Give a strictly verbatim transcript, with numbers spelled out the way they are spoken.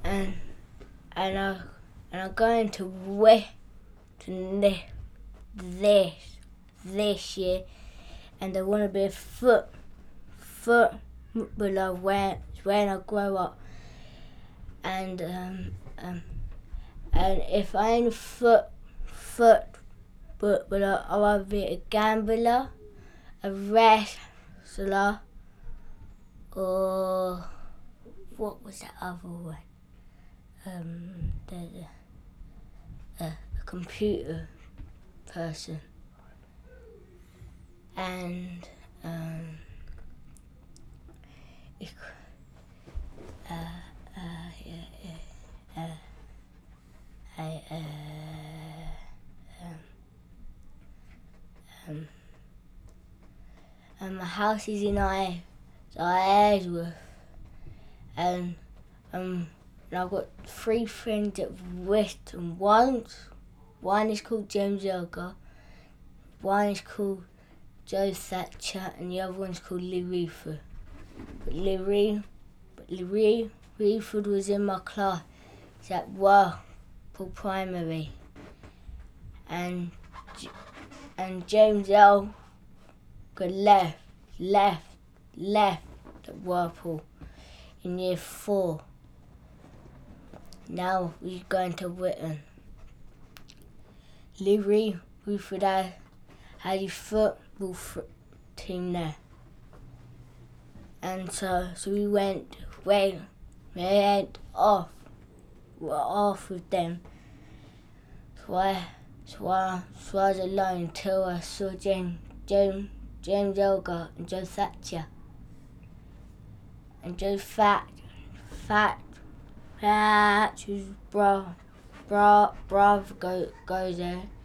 and and I and I'm going to win to this this this year, and I want to be a foot footballer when when I grow up, and um, um and if I'm a foot footballer, I want to be a gambler, a wrestler, or what was that other one? Um, the, the, uh, a computer person, and um, it, uh, uh, yeah, yeah, uh, I, uh, um, um, and my house is in I, so Airsworth, and um. And I've got three friends at Western. One, one is called James Elgar, one is called Joe Thatcher, and the other one's called Lee Reeford. But Lee, Re- but Lee Reeford was in my class at Whirlpool Primary, and and James Elgar left, left, left at Whirlpool in year four. Now we're going to Witten. Lee Reeford had, had his football f- team there. And so so we went, we went off, we're off with them. So I, so I, so I was alone until I saw James, James, James Elgar and Joe Thatcher. And Joe Fat, Fat, Fat, whose bro, bro, brother go, goes there.